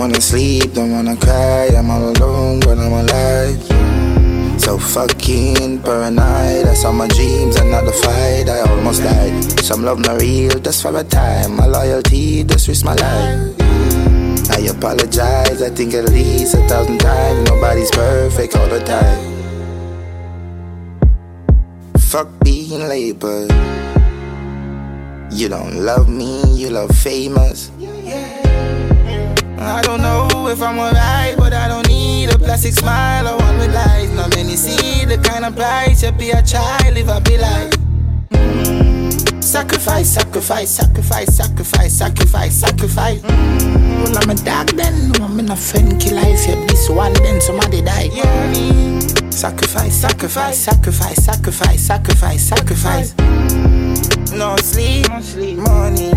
wanna sleep, don't wanna cry. I'm all alone, but I'm alive. So fucking paranoid. I saw my dreams and not the fight. I almost died. Some love not real, just for a time. My loyalty, just risk my life. I apologize, I think at least 1,000 times. Nobody's perfect all the time. Fuck being labeled. You don't love me, you love famous. I don't know if I'm alright, but I don't need a plastic smile or one with lies. Not many see the kind of price you be a child if I be like sacrifice, sacrifice, sacrifice, sacrifice, sacrifice, sacrifice. Well, I'm a dog then, no, I'm in a friend kill life. If this one then somebody die. Sacrifice, sacrifice, sacrifice, sacrifice, sacrifice, sacrifice. No sleep, money,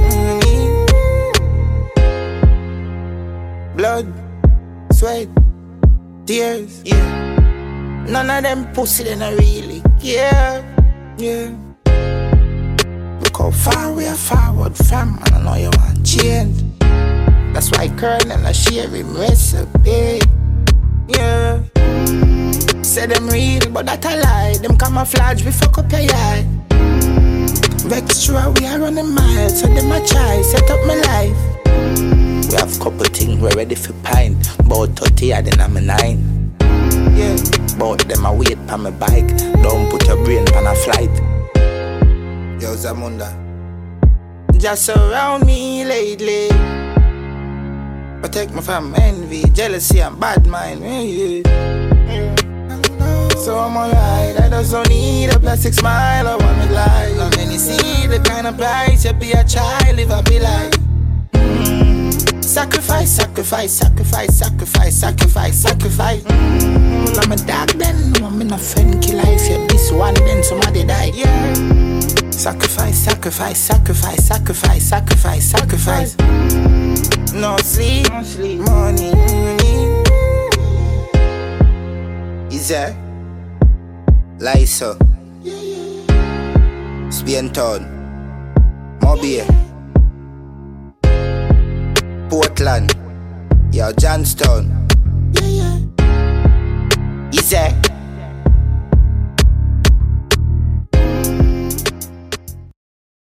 blood, sweat, tears. None of them pussy they not really care. Look how far we are forward from, and I know you want change. That's why Colonel I share him recipe. Say them real, but that a lie. Them camouflage, we fuck up your eye. Extra, we are running miles, so them a try, set up my life. We have couple things, we're ready for pine. About 30 and then I'm a 9. Both them a wait on my bike. Don't put your brain on a flight. Yo, Zamunda, just surround me lately. Protect me from envy, jealousy and bad mind. So I'm alright, I just don't need a plastic smile or one with lies. Not many see the kind of price you be a child if I be like sacrifice, sacrifice, sacrifice, sacrifice, sacrifice, sacrifice. Well, I'm a dog then, no, I'm in a friend kill life. If this one then somebody die. Sacrifice, sacrifice, sacrifice, sacrifice, sacrifice, sacrifice. No sleep, money. Is there? Lysa, Spaintown, Mobile, Portland, yo, Johnstown. Is there?